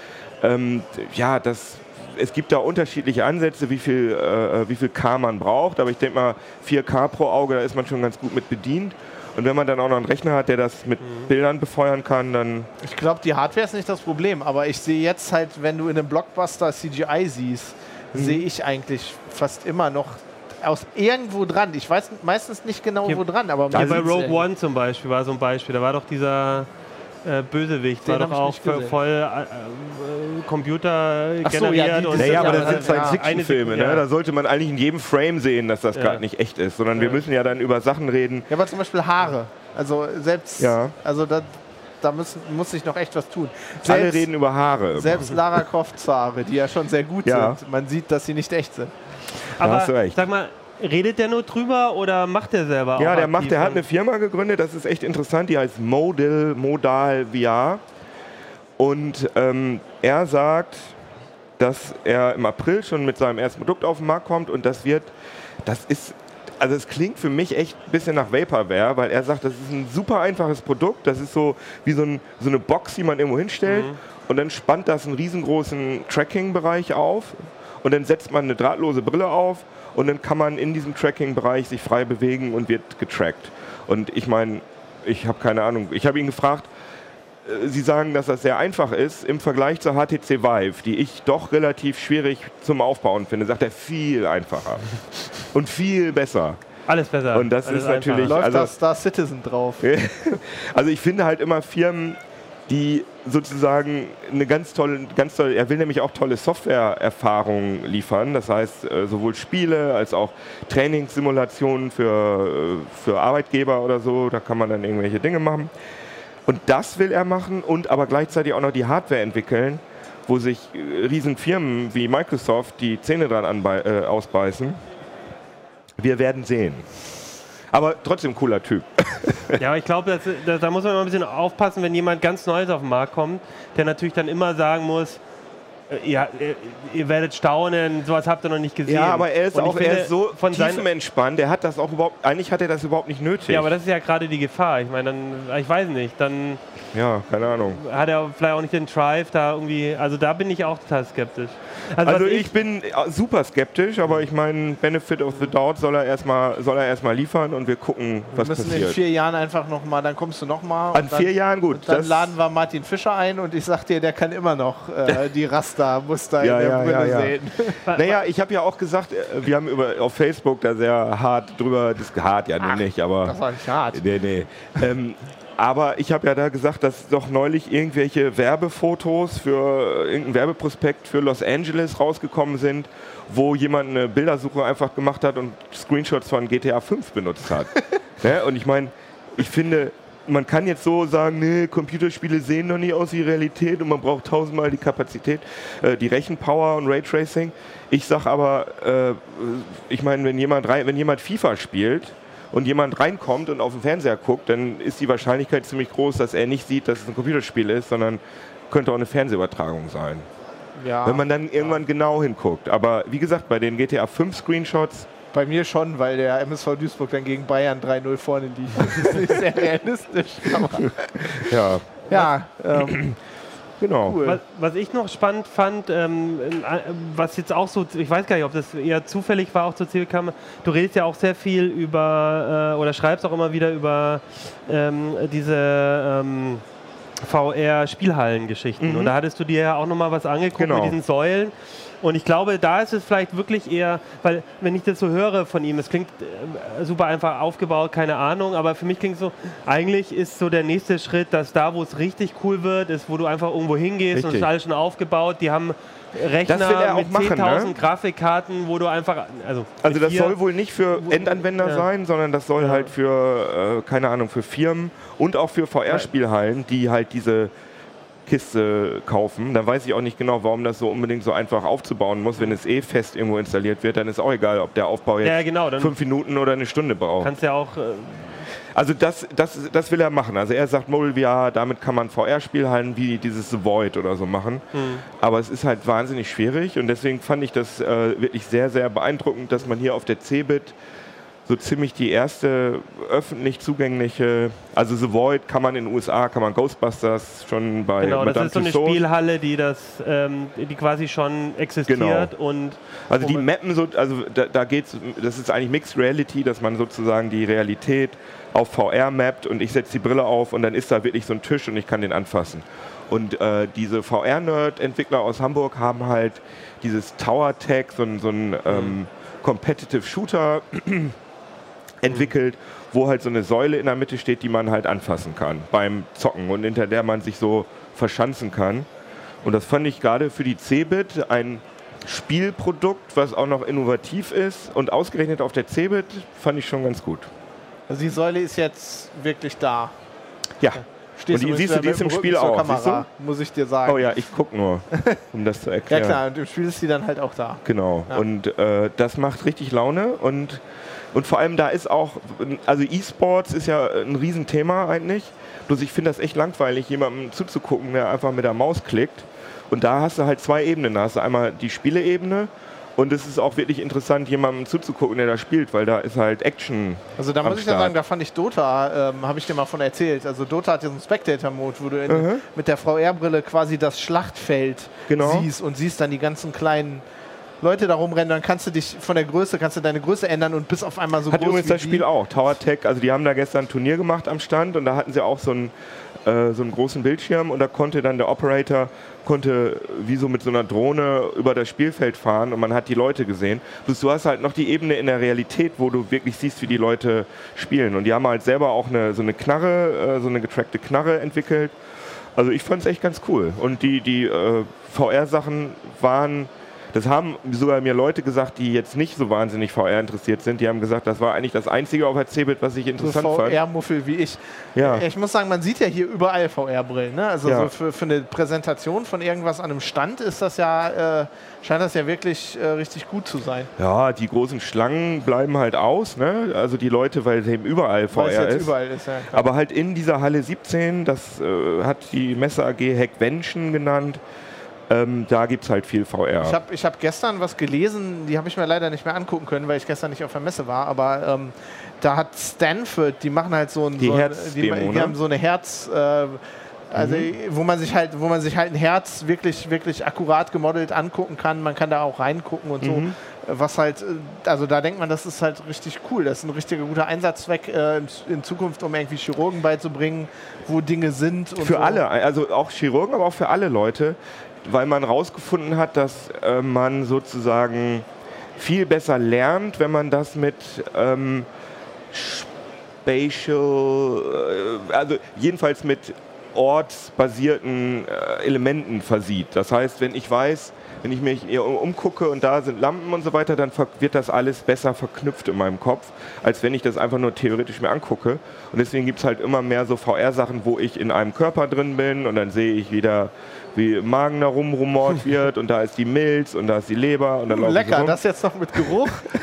es gibt da unterschiedliche Ansätze, wie viel K man braucht, aber ich denke mal 4K pro Auge, da ist man schon ganz gut mit bedient. Und wenn man dann auch noch einen Rechner hat, der das mit Bildern befeuern kann, dann... Ich glaube, die Hardware ist nicht das Problem, aber ich sehe jetzt halt, wenn du in einem Blockbuster CGI siehst, sehe ich eigentlich fast immer noch aus irgendwo dran. Ich weiß meistens nicht genau, wo dran, aber... Bei Rogue One zum Beispiel war so ein Beispiel, da war doch dieser... Bösewicht, war doch auch voll Computer generiert. Aber das sind Science-Fiction-Filme, ne? Da sollte man eigentlich in jedem Frame sehen, dass das gerade nicht echt ist, sondern wir müssen ja dann über Sachen reden. Ja, aber zum Beispiel Haare. Also selbst, also da muss sich noch echt was tun. Alle reden über Haare. Selbst Lara Crofts Haare, die ja schon sehr gut sind. Man sieht, dass sie nicht echt sind. Aber hast du recht. Sag mal, redet der nur drüber oder macht der selber auch? Ja, der hat eine Firma gegründet, das ist echt interessant, die heißt Modal VR. Und er sagt, dass er im April schon mit seinem ersten Produkt auf den Markt kommt und es klingt für mich echt ein bisschen nach Vaporware, weil er sagt, das ist ein super einfaches Produkt, das ist so wie so eine Box, die man irgendwo hinstellt und dann spannt das einen riesengroßen Tracking-Bereich auf und dann setzt man eine drahtlose Brille auf und dann kann man in diesem Tracking-Bereich sich frei bewegen und wird getrackt. Und ich meine, ich habe keine Ahnung. Ich habe ihn gefragt, Sie sagen, dass das sehr einfach ist im Vergleich zur HTC Vive, die ich doch relativ schwierig zum Aufbauen finde. Sagt er, viel einfacher und viel besser. Alles besser. Und das ist natürlich... Läuft da Star Citizen drauf. Also ich finde halt immer Firmen, die sozusagen eine ganz tolle, er will nämlich auch tolle Software-Erfahrungen liefern, das heißt sowohl Spiele als auch Trainingssimulationen für Arbeitgeber oder so, da kann man dann irgendwelche Dinge machen. Und das will er machen und aber gleichzeitig auch noch die Hardware entwickeln, wo sich riesen Firmen wie Microsoft die Zähne dran ausbeißen. Wir werden sehen. Aber trotzdem cooler Typ. Ja, aber ich glaube, da muss man immer ein bisschen aufpassen, wenn jemand ganz Neues auf den Markt kommt, der natürlich dann immer sagen muss, ihr werdet staunen, sowas habt ihr noch nicht gesehen. Ja, aber er ist so tiefenentspannt, eigentlich hat er das überhaupt nicht nötig. Ja, aber das ist ja gerade die Gefahr. Ich meine, ich weiß nicht, dann... Ja, keine Ahnung. Hat er vielleicht auch nicht den Drive da irgendwie, also da bin ich auch total skeptisch. Also ich bin super skeptisch, aber ich meine, Benefit of the Doubt soll er erstmal liefern und wir gucken, was passiert. Wir müssen in 4 Jahren einfach nochmal, dann kommst du nochmal. An 4 Jahren, gut. Dann laden wir Martin Fischer ein und ich sag dir, der kann immer noch die Raster Muster in der Brille sehen. Naja, ich habe ja auch gesagt, wir haben auf Facebook da sehr hart drüber, nicht, aber... Das war nicht hart. Nee. Aber ich habe ja da gesagt, dass doch neulich irgendwelche Werbefotos für irgendein Werbeprospekt für Los Angeles rausgekommen sind, wo jemand eine Bildersuche einfach gemacht hat und Screenshots von GTA 5 benutzt hat. Ne? Und ich meine, ich finde, man kann jetzt so sagen, nee, Computerspiele sehen noch nie aus wie Realität und man braucht 1000-mal die Kapazität, die Rechenpower und Raytracing. Ich sage aber, ich meine, wenn jemand FIFA spielt und jemand reinkommt und auf den Fernseher guckt, dann ist die Wahrscheinlichkeit ziemlich groß, dass er nicht sieht, dass es ein Computerspiel ist, sondern könnte auch eine Fernsehübertragung sein. Ja, wenn man dann irgendwann genau hinguckt. Aber wie gesagt, bei den GTA 5 Screenshots... Bei mir schon, weil der MSV Duisburg dann gegen Bayern 3-0 vorne liegt. Das ist nicht sehr realistisch. Aber genau. Cool. Was ich noch spannend fand, was jetzt auch so, ich weiß gar nicht, ob das eher zufällig war, auch zur CeBIT, du redest ja auch sehr viel über, oder schreibst auch immer wieder über diese VR-Spielhallen-Geschichten. Und da hattest du dir ja auch nochmal was angeguckt mit diesen Säulen. Und ich glaube, da ist es vielleicht wirklich eher, weil wenn ich das so höre von ihm, es klingt super einfach aufgebaut, keine Ahnung, aber für mich klingt es so, eigentlich ist so der nächste Schritt, dass da, wo es richtig cool wird, ist, wo du einfach irgendwo hingehst und es ist alles schon aufgebaut, die haben Rechner mit 10.000 Grafikkarten, wo du einfach... Also das soll wohl nicht für Endanwender sein, sondern das soll halt für, keine Ahnung, für Firmen und auch für VR-Spielhallen, die halt diese Kiste kaufen. Dann weiß ich auch nicht genau, warum das so unbedingt so einfach aufzubauen muss. Wenn es fest irgendwo installiert wird, dann ist auch egal, ob der Aufbau jetzt 5 Minuten oder eine Stunde braucht. Kannst ja auch... Also das will er machen. Also er sagt, Mobile VR, damit kann man VR-Spielhallen wie dieses The Void oder so machen. Aber es ist halt wahnsinnig schwierig und deswegen fand ich das wirklich sehr, sehr beeindruckend, dass man hier auf der CeBIT so ziemlich die erste öffentlich zugängliche, also The Void kann man in den USA, kann man Ghostbusters schon bei Madame das ist so eine Spielhalle, die quasi schon existiert. Und also die mappen so, also da geht's, das ist eigentlich Mixed Reality, dass man sozusagen die Realität auf VR mappt und ich setze die Brille auf und dann ist da wirklich so ein Tisch und ich kann den anfassen. Und diese VR-Nerd-Entwickler aus Hamburg haben halt dieses Tower Tech, so ein Competitive Shooter entwickelt, wo halt so eine Säule in der Mitte steht, die man halt anfassen kann beim Zocken und hinter der man sich so verschanzen kann. Und das fand ich gerade für die CeBIT ein Spielprodukt, was auch noch innovativ ist und ausgerechnet auf der CeBIT fand ich schon ganz gut. Also die Säule ist jetzt wirklich da. Ja. Und die siehst du, die ist im Spiel auch. Kamera, muss ich dir sagen. Oh ja, ich gucke nur, um das zu erklären. Ja klar, und im Spiel ist die dann halt auch da. Genau. Ja. Und das macht richtig Laune und vor allem da ist auch, also E-Sports ist ja ein Riesenthema eigentlich. Bloß ich finde das echt langweilig, jemandem zuzugucken, der einfach mit der Maus klickt. Und da hast du halt 2 Ebenen. Da hast du einmal die Spieleebene und es ist auch wirklich interessant, jemandem zuzugucken, der da spielt, weil da ist halt Action. Also da muss ich ja sagen, da fand ich Dota, habe ich dir mal von erzählt. Also Dota hat ja so einen Spectator-Mode, wo du mit der VR-Brille quasi das Schlachtfeld siehst und siehst dann die ganzen kleinen Leute da rumrennen, dann kannst du dich von der Größe, kannst du deine Größe ändern und bist auf einmal so groß. Hat übrigens das Spiel auch, Tower Tech, also die haben da gestern ein Turnier gemacht am Stand und da hatten sie auch so einen großen Bildschirm und da konnte dann der Operator wie so mit so einer Drohne über das Spielfeld fahren und man hat die Leute gesehen. Bloß du hast halt noch die Ebene in der Realität, wo du wirklich siehst, wie die Leute spielen und die haben halt selber auch so eine Knarre, so eine getrackte Knarre entwickelt. Also ich fand es echt ganz cool und die VR-Sachen waren... Das haben sogar mir Leute gesagt, die jetzt nicht so wahnsinnig VR interessiert sind. Die haben gesagt, das war eigentlich das Einzige auf der CeBIT, was ich interessant fand. VR-Muffel wie ich. Ja. Ich muss sagen, man sieht ja hier überall VR-Brillen. Ne? Also so für eine Präsentation von irgendwas an einem Stand ist das ja, scheint das ja wirklich richtig gut zu sein. Ja, die großen Schlangen bleiben halt aus. Ne? Also die Leute, weil es eben überall VR ist. Überall ist ja, aber halt in dieser Halle 17, das hat die Messe AG Hackvention genannt. Da gibt es halt viel VR. Ich hab gestern was gelesen, die habe ich mir leider nicht mehr angucken können, weil ich gestern nicht auf der Messe war, aber da hat Stanford, die machen halt so ein... Die haben so eine Also wo man sich halt ein Herz wirklich, wirklich akkurat gemodelt angucken kann. Man kann da auch reingucken und so. Was halt, also da denkt man, das ist halt richtig cool. Das ist ein richtiger guter Einsatzzweck in Zukunft, um irgendwie Chirurgen beizubringen, wo Dinge sind. Und für so. alle, also auch Chirurgen, aber auch für alle Leute, weil man rausgefunden hat, dass man sozusagen viel besser lernt, wenn man das mit also jedenfalls mit ortsbasierten Elementen versieht. Das heißt, wenn ich mich eher umgucke und da sind Lampen und so weiter, dann wird das alles besser verknüpft in meinem Kopf, als wenn ich das einfach nur theoretisch mir angucke. Und deswegen gibt es halt immer mehr so VR-Sachen, wo ich in einem Körper drin bin und dann sehe ich wieder, wie im Magen da rumrumort wird und da ist die Milz und da ist die Leber. Und dann lecker, das jetzt noch mit Geruch?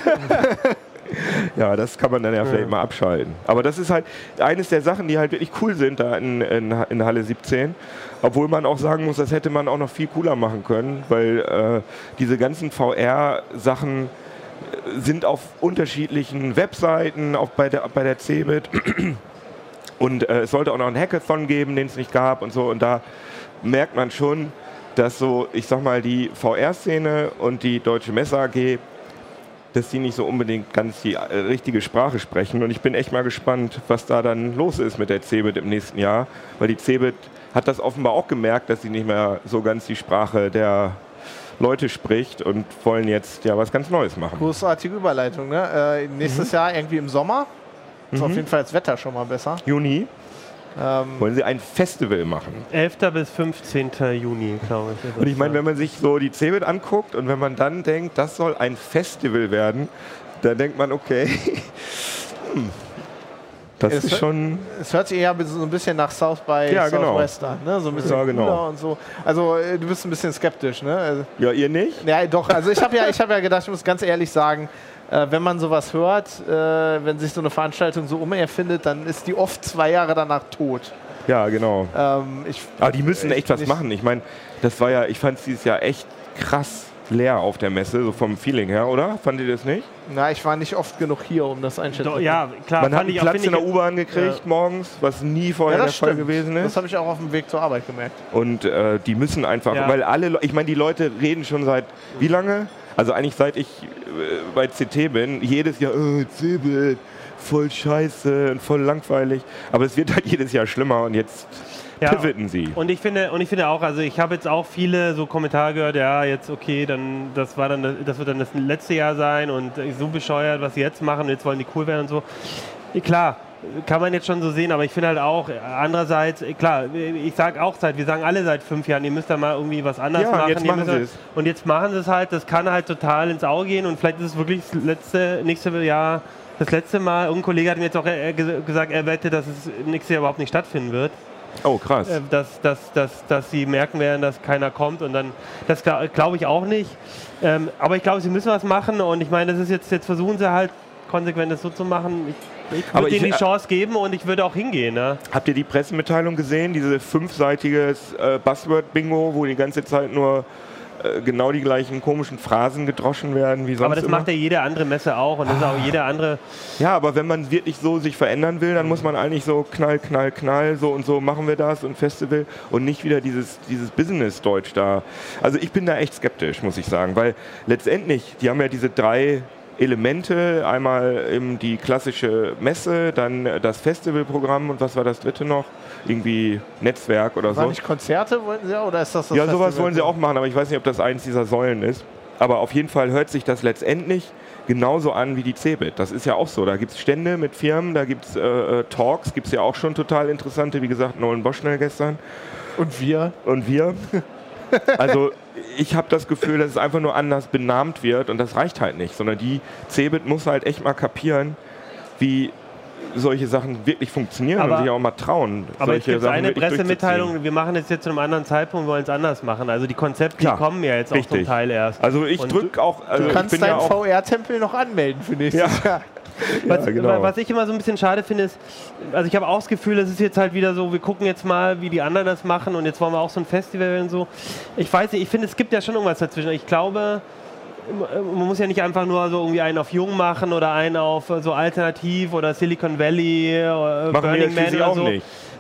Ja, das kann man dann ja vielleicht mal abschalten. Aber das ist halt eines der Sachen, die halt wirklich cool sind da in Halle 17. Obwohl man auch sagen muss, das hätte man auch noch viel cooler machen können, weil diese ganzen VR-Sachen sind auf unterschiedlichen Webseiten, auch bei der CeBIT. Und es sollte auch noch einen Hackathon geben, den es nicht gab und so. Und da merkt man schon, dass so, ich sag mal, die VR-Szene und die Deutsche Messe AG, dass die nicht so unbedingt ganz die richtige Sprache sprechen. Und ich bin echt mal gespannt, was da dann los ist mit der CeBIT im nächsten Jahr. Weil die CeBIT hat das offenbar auch gemerkt, dass sie nicht mehr so ganz die Sprache der Leute spricht und wollen jetzt ja was ganz Neues machen. Großartige Überleitung, ne? Nächstes Jahr irgendwie im Sommer. Ist auf jeden Fall das Wetter schon mal besser. Juni. Wollen sie ein Festival machen. 11. bis 15. Juni, glaube ich. Und ich meine, wenn man sich so die CeBIT anguckt und wenn man dann denkt, das soll ein Festival werden, dann denkt man, okay, das ist schon... Es hört sich eher so ein bisschen nach South by Southwest an, ne? So ein bisschen cooler und so. Also du bist ein bisschen skeptisch, ne? Also, ja, ihr nicht? Ja, doch. Also ich hab ja gedacht, ich muss ganz ehrlich sagen, wenn man sowas hört, wenn sich so eine Veranstaltung so erfindet, dann ist die oft 2 Jahre danach tot. Ja, genau. Aber die müssen echt was machen. Ich meine, ich fand es dieses Jahr echt krass leer auf der Messe, so vom Feeling her, oder? Fand ihr das nicht? Na, ich war nicht oft genug hier, um das einschätzen zu können. Ja, klar. Man hat einen Platz in der U-Bahn gekriegt morgens, was nie vorher der Fall gewesen ist. Das habe ich auch auf dem Weg zur Arbeit gemerkt. Und die müssen einfach, weil ich meine, die Leute reden schon seit, wie lange? Also eigentlich seit ich bei CT bin, jedes Jahr, CeBIT, voll scheiße und voll langweilig. Aber es wird halt jedes Jahr schlimmer und jetzt pivoten sie. Und ich finde auch, also ich habe jetzt auch viele so Kommentare gehört, ja, jetzt okay, dann das wird dann das letzte Jahr sein und so bescheuert, was sie jetzt machen und jetzt wollen die cool werden und so. Klar, kann man jetzt schon so sehen, aber ich finde halt auch, andererseits, klar, ich sage auch wir sagen alle seit 5 Jahren, ihr müsst da mal irgendwie was anderes machen. Jetzt machen sie es. Und jetzt machen sie es halt, das kann halt total ins Auge gehen und vielleicht ist es wirklich das letzte Mal, irgendein Kollege hat mir jetzt auch gesagt, er wette, dass es nächstes Jahr überhaupt nicht stattfinden wird. Oh, krass. Dass sie merken werden, dass keiner kommt und dann, das glaube ich auch nicht. Aber ich glaube, sie müssen was machen und ich meine, das ist jetzt versuchen sie halt konsequent das so zu machen. Ich würde ihnen die Chance geben und ich würde auch hingehen. Ne? Habt ihr die Pressemitteilung gesehen, diese 5-seitiges Buzzword-Bingo, wo die ganze Zeit nur genau die gleichen komischen Phrasen gedroschen werden wie sonst. Aber das macht ja jede andere Messe auch und das ist auch jede andere... Ja, aber wenn man wirklich so sich verändern will, dann muss man eigentlich so knall, knall, knall, so und so machen wir das und Festival und nicht wieder dieses Business-Deutsch da. Also ich bin da echt skeptisch, muss ich sagen, weil letztendlich, die haben ja diese 3 Elemente, einmal eben die klassische Messe, dann das Festivalprogramm und was war das dritte noch? Irgendwie Netzwerk oder so. War nicht Konzerte wollten sie oder ist das ja, Festival? Sowas wollen sie auch machen, aber ich weiß nicht, ob das eins dieser Säulen ist. Aber auf jeden Fall hört sich das letztendlich genauso an wie die CeBIT. Das ist ja auch so. Da gibt es Stände mit Firmen, da gibt es Talks, gibt es ja auch schon total interessante, wie gesagt, Nolan Boschnell gestern. Und wir. Also ich habe das Gefühl, dass es einfach nur anders benannt wird und das reicht halt nicht, sondern die CeBIT muss halt echt mal kapieren, wie solche Sachen wirklich funktionieren und sich auch mal trauen. Aber es gibt eine Pressemitteilung, wir machen es jetzt zu einem anderen Zeitpunkt, wir wollen es anders machen. Also die Konzepte, die kommen ja jetzt auch zum Teil erst. Also ich drücke auch... Also du kannst deinen VR-Tempel noch anmelden für nächstes Jahr. Was ich immer so ein bisschen schade finde, ist, also ich habe auch das Gefühl, es ist jetzt halt wieder so, wir gucken jetzt mal, wie die anderen das machen und jetzt wollen wir auch so ein Festival und so. Ich weiß nicht, ich finde, es gibt ja schon irgendwas dazwischen. Ich glaube, man muss ja nicht einfach nur so irgendwie einen auf Jung machen oder einen auf so Alternativ oder Silicon Valley oder Burning Man oder so. Nicht.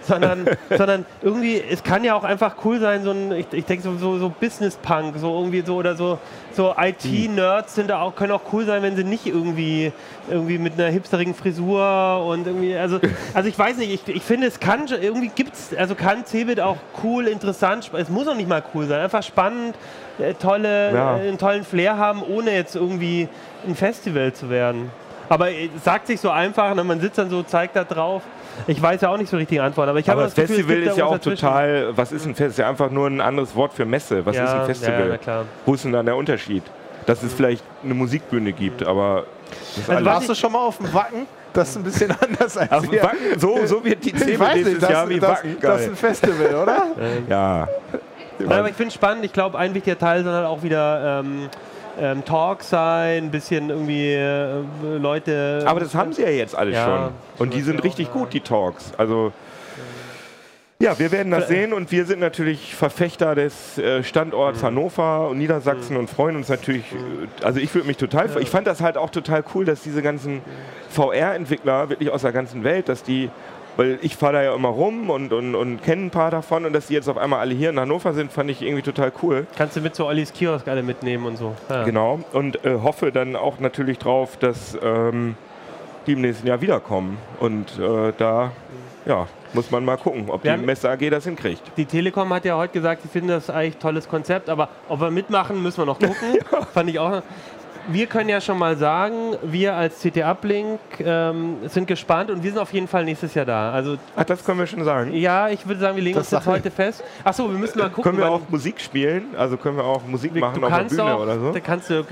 sondern irgendwie, es kann ja auch einfach cool sein, so ein, ich denke so Business-Punk, so irgendwie so, oder so IT-Nerds können auch cool sein, wenn sie nicht irgendwie mit einer hipsterigen Frisur und irgendwie, also ich weiß nicht, ich finde, es kann irgendwie kann Cebit auch cool, interessant, es muss auch nicht mal cool sein, einfach spannend, einen tollen Flair haben, ohne jetzt irgendwie ein Festival zu werden. Aber es sagt sich so einfach, ne, man sitzt dann so, zeigt da drauf. Ich weiß ja auch nicht so richtig Antworten, aber ich habe das Gefühl, Festival ist ja auch total, was ist ein Festival? Ist ja einfach nur ein anderes Wort für Messe. Was ist ein Festival? Ja, klar. Wo ist denn dann der Unterschied? Dass es vielleicht eine Musikbühne gibt, aber... warst du schon mal auf dem Wacken? Das ist ein bisschen anders als hier. Wacken, so wird die Cebit nächstes Jahr wie Wacken. Das ist ein Festival, oder? Ja. Aber ich finde es spannend. Ich glaube, ein wichtiger Teil sind halt auch wieder... Talks sein, ein bisschen irgendwie Leute... Aber das haben sie ja jetzt alle schon. Und die sind richtig gut, die Talks. Also ja, wir werden das sehen und wir sind natürlich Verfechter des Standorts Hannover und Niedersachsen und freuen uns natürlich, also ich würde mich total, ich fand das halt auch total cool, dass diese ganzen VR-Entwickler wirklich aus der ganzen Welt, dass die, weil ich fahre da ja immer rum und kenne ein paar davon und dass die jetzt auf einmal alle hier in Hannover sind, fand ich irgendwie total cool. Kannst du mit zu Ollis Kiosk alle mitnehmen und so. Ja. Genau, und hoffe dann auch natürlich drauf, dass die im nächsten Jahr wiederkommen. Und da muss man mal gucken, ob die Messe AG das hinkriegt. Die Telekom hat ja heute gesagt, sie finden das eigentlich ein tolles Konzept, aber ob wir mitmachen, müssen wir noch gucken. Fand ich auch. Wir können ja schon mal sagen, wir als CT Uplink sind gespannt und wir sind auf jeden Fall nächstes Jahr da. Also, das können wir schon sagen? Ja, ich würde sagen, wir legen uns jetzt heute fest. Achso, wir müssen mal gucken. Können wir auch Musik spielen? Also können wir auch Musik machen auf der Bühne auch, oder so? Kannst du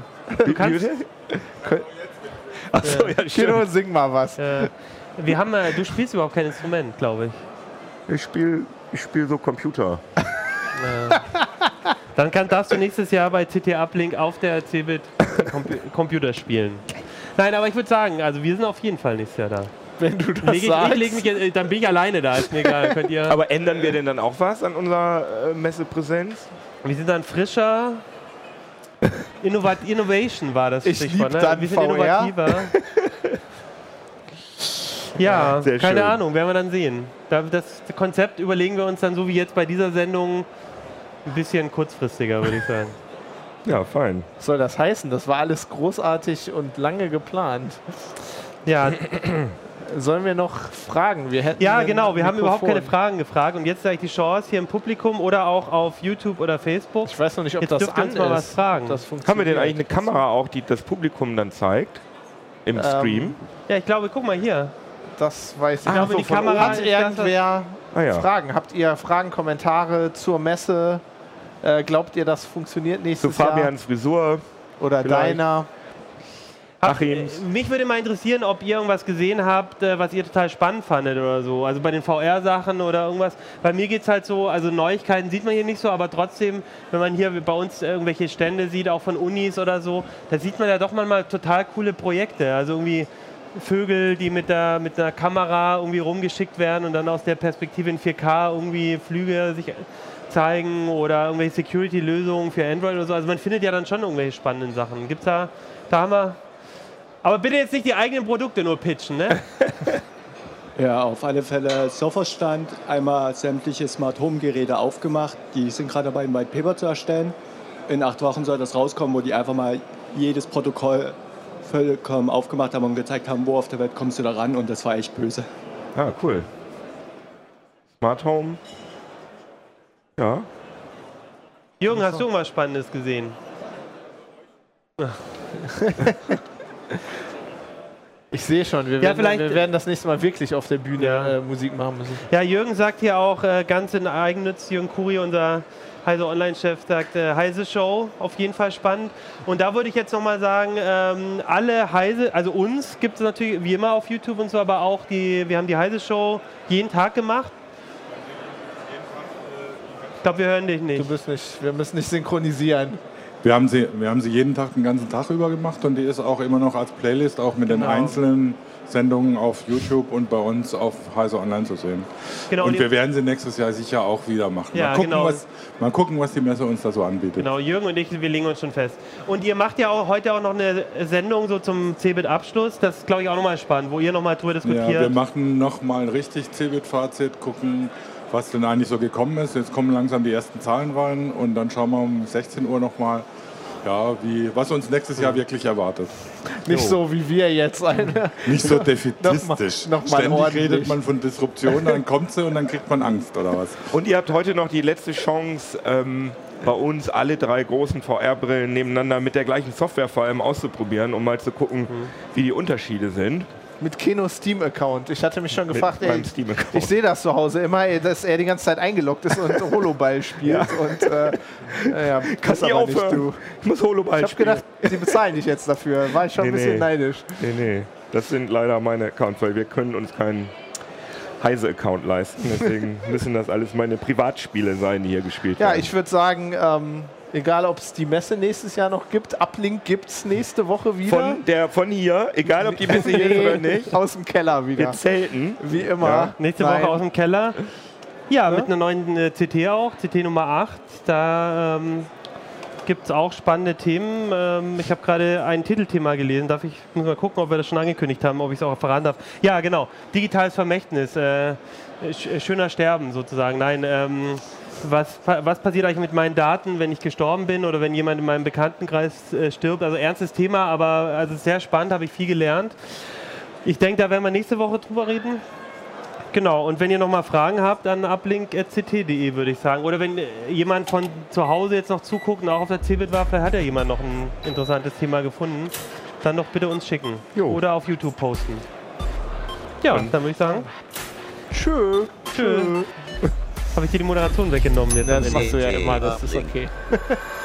Achso, ja, Kino, sing mal was. Du spielst überhaupt kein Instrument, glaube ich. Ich spiel so Computer. Dann darfst du nächstes Jahr bei CT Uplink auf der Cebit Computer spielen. Nein, aber ich würde sagen, also wir sind auf jeden Fall nächstes Jahr da. Wenn du das sagst. Dann bin ich alleine da. Ist mir egal. Könnt ihr aber ändern wir denn dann auch was an unserer Messepräsenz? Wir sind dann frischer. Innovation war das Stichwort. Ne? Wir sind innovativer. Ja, keine Ahnung, werden wir dann sehen. Das Konzept überlegen wir uns dann so wie jetzt bei dieser Sendung ein bisschen kurzfristiger, würde ich sagen. Ja, fein. Was soll das heißen? Das war alles großartig und lange geplant. Ja. Sollen wir noch fragen? Wir haben überhaupt keine Fragen gefragt und jetzt sage ich die Chance hier im Publikum oder auch auf YouTube oder Facebook. Ich weiß noch nicht, ob jetzt das an ist. Mal was fragen. Haben wir denn eigentlich eine Kamera auch, die das Publikum dann zeigt? Im Stream? Ja, ich glaube, guck mal hier. Das weiß ich. Ich glaube, die Kamera hat irgendwer Fragen? Habt ihr Fragen, Kommentare zur Messe? Glaubt ihr, das funktioniert nächstes Jahr? Zu Fabians Frisur. Oder deiner? Mich würde mal interessieren, ob ihr irgendwas gesehen habt, was ihr total spannend fandet oder so. Also bei den VR-Sachen oder irgendwas. Bei mir geht es halt so, also Neuigkeiten sieht man hier nicht so, aber trotzdem, wenn man hier bei uns irgendwelche Stände sieht, auch von Unis oder so, da sieht man ja doch manchmal total coole Projekte. Also irgendwie Vögel, die mit einer Kamera irgendwie rumgeschickt werden und dann aus der Perspektive in 4K irgendwie Flüge sich zeigen oder irgendwelche Security-Lösungen für Android oder so. Also man findet ja dann schon irgendwelche spannenden Sachen. Gibt's da haben wir... Aber bitte jetzt nicht die eigenen Produkte nur pitchen, ne? Ja, auf alle Fälle Sophos-Stand, einmal sämtliche Smart-Home-Geräte aufgemacht. Die sind gerade dabei, ein White Paper zu erstellen. In 8 Wochen soll das rauskommen, wo die einfach mal jedes Protokoll vollkommen aufgemacht haben und gezeigt haben, wo auf der Welt kommst du da ran, und das war echt böse. Ah, cool. Smart Home. Ja. Jürgen, hast du irgendwas Spannendes gesehen? Ich sehe schon, wir werden das nächste Mal wirklich auf der Bühne Musik machen müssen. Ja, Jürgen sagt hier auch ganz in Eigennütz, Jürgen Kuri, unser Heise Online-Chef, sagt Heise Show, auf jeden Fall spannend. Und da würde ich jetzt nochmal sagen, alle Heise, also uns gibt es natürlich wie immer auf YouTube und so, aber auch wir haben die Heise Show jeden Tag gemacht. Ich glaube, wir hören dich nicht. Wir müssen nicht synchronisieren. Wir haben sie jeden Tag, den ganzen Tag über gemacht und die ist auch immer noch als Playlist, auch mit den einzelnen Sendungen auf YouTube und bei uns auf Heise Online zu sehen. Genau, und wir werden sie nächstes Jahr sicher auch wieder machen. Ja, mal gucken, was die Messe uns da so anbietet. Genau, Jürgen und ich, wir legen uns schon fest. Und ihr macht ja auch heute auch noch eine Sendung so zum CeBIT-Abschluss. Das ist, glaube ich, auch nochmal spannend, wo ihr nochmal drüber diskutiert. Ja, wir machen nochmal ein richtig CeBIT-Fazit, gucken, was denn eigentlich so gekommen ist. Jetzt kommen langsam die ersten Zahlen rein und dann schauen wir um 16 Uhr nochmal, ja, was uns nächstes Jahr wirklich erwartet. Nicht so wie wir jetzt. Nicht so defetistisch. noch mal Ständig ordentlich. redet man von Disruption, dann kommt sie und dann kriegt man Angst, oder was? Und ihr habt heute noch die letzte Chance, bei uns alle 3 großen VR-Brillen nebeneinander mit der gleichen Software vor allem auszuprobieren, um mal zu gucken, wie die Unterschiede sind. Mit Keno Steam-Account. Ich hatte mich schon gefragt, ich sehe das zu Hause immer, dass er die ganze Zeit eingeloggt ist und Holoball spielt. Ja. Und kannst nicht aufhören. Ich muss Holoball spielen. Ich habe gedacht, sie bezahlen dich jetzt dafür. War ich schon ein bisschen neidisch. Nee. Das sind leider meine Accounts, weil wir können uns keinen Heise-Account leisten. Deswegen müssen das alles meine Privatspiele sein, die hier gespielt werden. Ja, ich würde sagen, egal ob es die Messe nächstes Jahr noch gibt, Uplink gibt es nächste Woche wieder. Von hier, egal ob die Messe hier ist oder nicht. Aus dem Keller wieder. Wir zelten. Wie immer. Ja. Nächste Woche aus dem Keller. Ja, mit einer neuen CT auch, CT Nummer 8. Da gibt es auch spannende Themen. Ich habe gerade ein Titelthema gelesen. Muss mal gucken, ob wir das schon angekündigt haben, ob ich es auch verraten darf. Ja, genau. Digitales Vermächtnis. Schöner Sterben sozusagen. Nein, was passiert eigentlich mit meinen Daten, wenn ich gestorben bin oder wenn jemand in meinem Bekanntenkreis stirbt? Also ernstes Thema, aber also sehr spannend, habe ich viel gelernt. Ich denke, da werden wir nächste Woche drüber reden. Genau, und wenn ihr nochmal Fragen habt, dann uplink.ct.de würde ich sagen. Oder wenn jemand von zu Hause jetzt noch zuguckt und auch auf der CeBIT war, vielleicht hat ja jemand noch ein interessantes Thema gefunden, dann doch bitte uns schicken. Jo. Oder auf YouTube posten. Ja, und dann würde ich sagen, Tschö. Habe ich dir die Moderation weggenommen jetzt? Das machst du ja immer, das ist okay.